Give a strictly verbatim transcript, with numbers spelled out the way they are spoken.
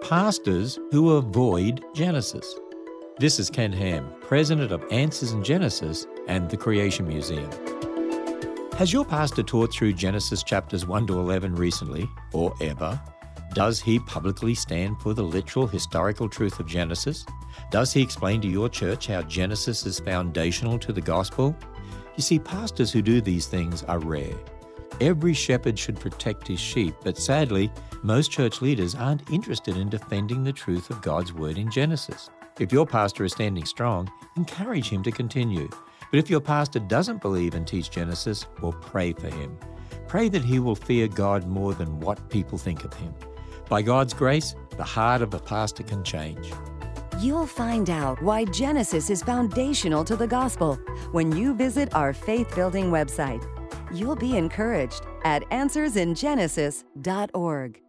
pastors who avoid Genesis. This is Ken Ham, president of Answers in Genesis and the Creation Museum. Has your pastor taught through Genesis chapters one to eleven recently, or ever? Does he publicly stand for the literal historical truth of Genesis? Does he explain to your church how Genesis is foundational to the gospel? You see, pastors who do these things are rare. Every shepherd should protect his sheep, but sadly, most church leaders aren't interested in defending the truth of God's word in Genesis. If your pastor is standing strong, encourage him to continue. But if your pastor doesn't believe and teach Genesis, well, pray for him. Pray that he will fear God more than what people think of him. By God's grace, the heart of a pastor can change. You'll find out why Genesis is foundational to the gospel when you visit our faith-building website. You'll be encouraged at answers in genesis dot org.